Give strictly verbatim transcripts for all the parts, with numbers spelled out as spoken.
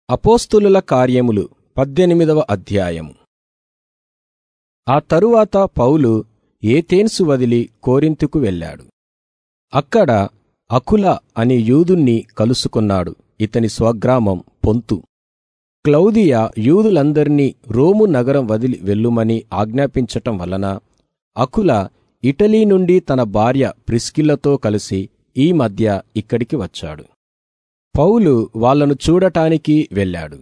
అపోస్తులుల కార్యములు పద్దెనిమిదవ అధ్యాయము. ఆ తరువాత పౌలు ఏథేన్సు వదిలి కోరింతుకు వెళ్ళాడు. అక్కడ అకుల అనే యూదుణ్ణి కలుసుకున్నాడు. ఇతని స్వగ్రామం పొంతు. క్లౌదియ యూదులందర్నీ రోము నగరం వదిలి వెళ్ళుమని ఆజ్ఞాపించటం వలన అకుల ఇటలీ నుండి తన భార్య ప్రిస్కిల్లతో కలిసి ఈ మధ్య ఇక్కడికి వచ్చాడు. పౌలు వాళ్లను చూడటానికి వెళ్ళాడు.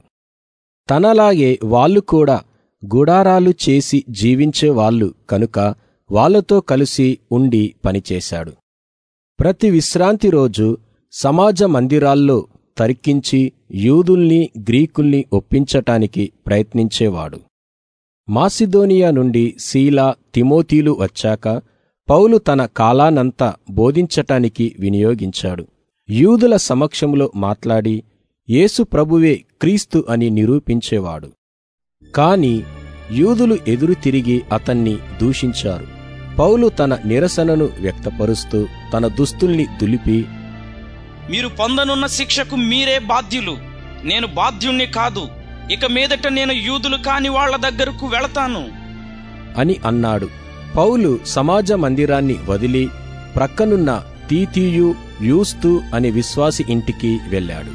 తనలాగే వాళ్ళు కూడా గుడారాలు చేసి జీవించేవాళ్లు కనుక వాళ్లతో కలిసి ఉండి పనిచేశాడు. ప్రతి విశ్రాంతి రోజు సమాజ మందిరాల్లో తర్కించి యూదుల్ని గ్రీకుల్ని ఒప్పించటానికి ప్రయత్నించేవాడు. మాసిదోనియా నుండి సీలా తిమోతీలు వచ్చాక పౌలు తన కాలానంతా బోధించటానికి వినియోగించాడు. యూదుల సమక్షంలో మాట్లాడి యేసు ప్రభువే క్రీస్తు అని నిరూపించేవాడు. కాని యూదులు ఎదురు తిరిగి అతన్ని దూషించారు. పౌలు తన నిరసనను వ్యక్తపరుస్తూ తన దుస్తుల్ని దులిపి, మీరు పొందనున్న శిక్షకు మీరే బాధ్యులు, నేను బాధ్యుణ్ణి కాదు. ఇక మీదట నేను యూదులు కాని వాళ్ల దగ్గరకు వెళతాను అని అన్నాడు. పౌలు సమాజ మందిరాన్ని వదిలి ప్రక్కనున్న తీతీయు యూస్తు అనే విశ్వాసి ఇంటికి వెళ్ళాడు.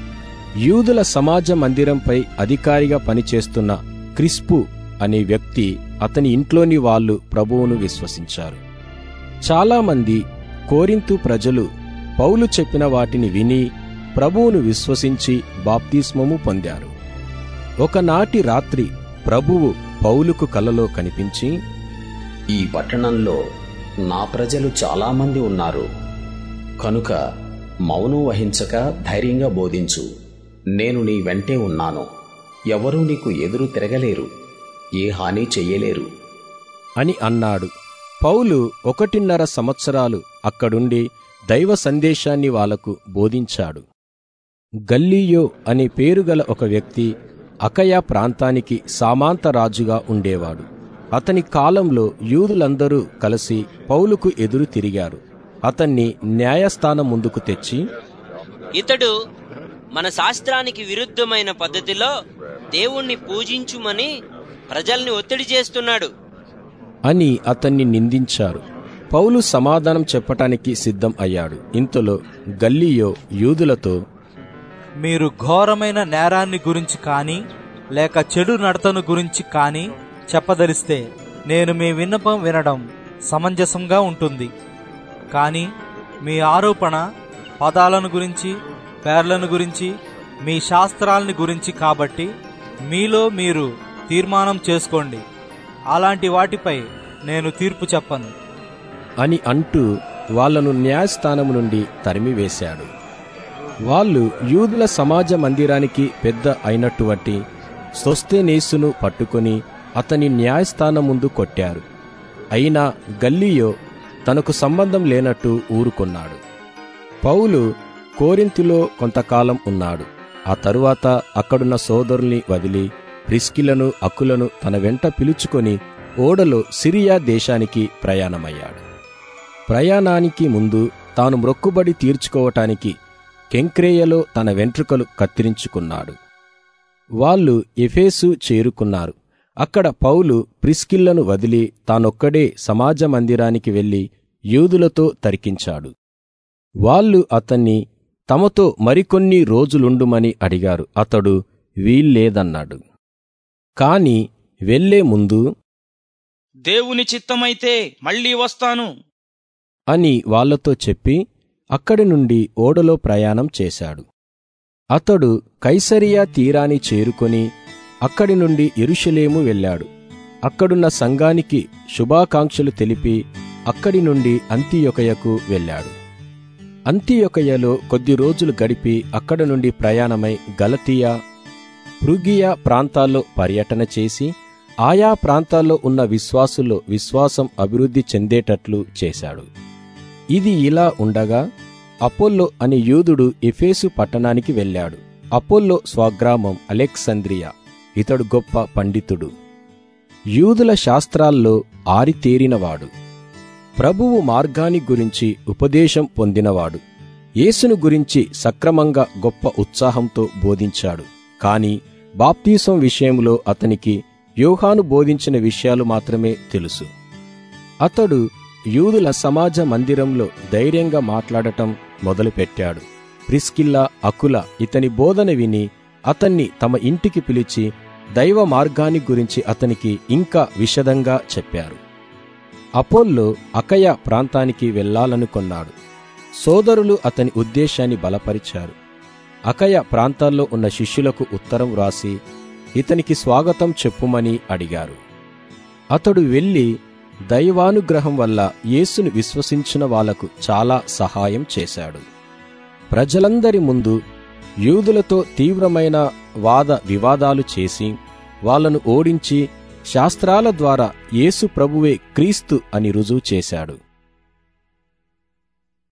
యూదుల సమాజ మందిరంపై అధికారిగా పనిచేస్తున్న క్రిస్పు అనే వ్యక్తి అతని ఇంట్లోని వాళ్లు ప్రభువును విశ్వసించారు. చాలామంది కోరింతు ప్రజలు పౌలు చెప్పిన వాటిని విని ప్రభువును విశ్వసించి బాప్తిస్మము పొందారు. ఒకనాటి రాత్రి ప్రభువు పౌలుకు కలలో కనిపించి, ఈ పట్టణంలో నా ప్రజలు చాలామంది ఉన్నారు కనుక మౌనం వహించక ధైర్యంగా బోధించు. నేను నీ వెంటే ఉన్నాను. ఎవరూ నీకు ఎదురు తిరగలేరు, ఏ హాని చెయ్యలేరు అని అన్నాడు. పౌలు ఒకటిన్నర సంవత్సరాలు అక్కడుండి దైవ సందేశాన్ని వాళ్లకు బోధించాడు. గల్లియో అనే పేరుగల ఒక వ్యక్తి అకయ ప్రాంతానికి సామంతరాజుగా ఉండేవాడు. అతని కాలంలో యూదులందరూ కలిసి పౌలుకు ఎదురు తిరిగారు. అతన్ని న్యాయస్థానం ముందుకు తెచ్చి, ఇతడు మన శాస్త్రానికి విరుద్ధమైన పద్ధతిలో దేవుణ్ణి పూజించుమని ప్రజల్ని ఒత్తిడి చేస్తున్నాడు అని అతన్ని నిందించారు. పౌలు సమాధానం చెప్పటానికి సిద్ధం అయ్యాడు. ఇంతలో గల్లియో యూదులతో, మీరు ఘోరమైన నేరాన్ని గురించి కానీ లేక చెడు నడతను గురించి కానీ చెప్పదలిస్తే నేను మీ విన్నపం వినడం సమంజసంగా ఉంటుంది. కానీ మీ ఆరోపణ పదాలను గురించి, పేర్లను గురించి, మీ శాస్త్రాలని గురించి కాబట్టి మీలో మీరు తీర్మానం చేసుకోండి. అలాంటి వాటిపై నేను తీర్పు చెప్పను అని అంటూ వాళ్లను న్యాయస్థానం నుండి తరిమివేశాడు. వాళ్ళు యూదుల సమాజ మందిరానికి పెద్ద అయినటువంటి సోస్తెనేసును పట్టుకొని అతని న్యాయస్థానం ముందు కొట్టారు. అయినా గల్లియో తనకు సంబంధం లేనట్టు ఊరుకున్నాడు. పౌలు కోరింతులో కొంతకాలం ఉన్నాడు. ఆ తరువాత అక్కడున్న సోదరుల్ని వదిలి ప్రిస్కిలను అకులను తన వెంట పిలుచుకొని ఓడలో సిరియా దేశానికి ప్రయాణమయ్యాడు. ప్రయాణానికి ముందు తాను మ్రొక్కుబడి తీర్చుకోవటానికి కెంక్రేయలో తన వెంట్రుకలు కత్తిరించుకున్నాడు. వాళ్ళు ఎఫెసు చేరుకున్నారు. అక్కడ పౌలు ప్రిస్కిల్లను వదిలి తానొక్కడే సమాజ మందిరానికి వెళ్లి యూదులతో తర్కించాడు. వాళ్ళు అతన్ని తమతో మరికొన్ని రోజులుండుమని అడిగారు. అతడు వీల్లేదన్నాడు. కాని వెళ్లే ముందు, దేవుని చిత్తమైతే మళ్లీ వస్తాను అని వాళ్లతో చెప్పి అక్కడి నుండి ఓడలో ప్రయాణం చేశాడు. అతడు కైసరియా తీరాన్ని చేరుకొని అక్కడి నుండి యెరూషలేము వెళ్ళాడు. అక్కడున్న సంఘానికి శుభాకాంక్షలు తెలిపి అక్కడి నుండి అంతియొకయకు వెళ్ళాడు. అంతియొకయలో కొద్ది రోజులు గడిపి అక్కడ నుండి ప్రయాణమై గలతీయా, ఫ్రుగియా ప్రాంతాల్లో పర్యటన చేసి ఆయా ప్రాంతాల్లో ఉన్న విశ్వాసుల్లో విశ్వాసం అభివృద్ధి చెందేటట్లు చేశాడు. ఇది ఇలా ఉండగా అపోల్లో అనే యూదుడు ఎఫెసు పట్టణానికి వెళ్ళాడు. అపోల్లో స్వగ్రామం అలెక్సంద్రియా. ఇతడు గొప్ప పండితుడు, యూదుల శాస్త్రాల్లో ఆరితేరినవాడు, ప్రభువు మార్గాన్ని గురించి ఉపదేశం పొందినవాడు. యేసును గురించి సక్రమంగా గొప్ప ఉత్సాహంతో బోధించాడు. కాని బాప్తీసం విషయంలో అతనికి యోహాను బోధించిన విషయాలు మాత్రమే తెలుసు. అతడు యూదుల సమాజ మందిరంలో ధైర్యంగా మాట్లాడటం మొదలుపెట్టాడు. ప్రిస్కిల్లా, అకుల ఇతని బోధన విని అతన్ని తమ ఇంటికి పిలిచి దైవ మార్గాన్ని గురించి అతనికి ఇంకా విశదంగా చెప్పారు. అపోల్లో అకయ ప్రాంతానికి వెళ్లాలనుకొన్నాడు. సోదరులు అతని ఉద్దేశాన్ని బలపరిచారు. అకయ ప్రాంతాల్లో ఉన్న శిష్యులకు ఉత్తరం వ్రాసి ఇతనికి స్వాగతం చెప్పుమని అడిగారు. అతడు వెళ్ళి దైవానుగ్రహం వల్ల యేసును విశ్వసించిన వాళ్లకు చాలా సహాయం చేశాడు. ప్రజలందరి ముందు యూదులతో తీవ్రమైన వాద వివాదాలు చేసి వాళ్లను ఓడించి శాస్త్రాల ద్వారా యేసు ప్రభువే క్రీస్తు అని రుజువు చేశాడు.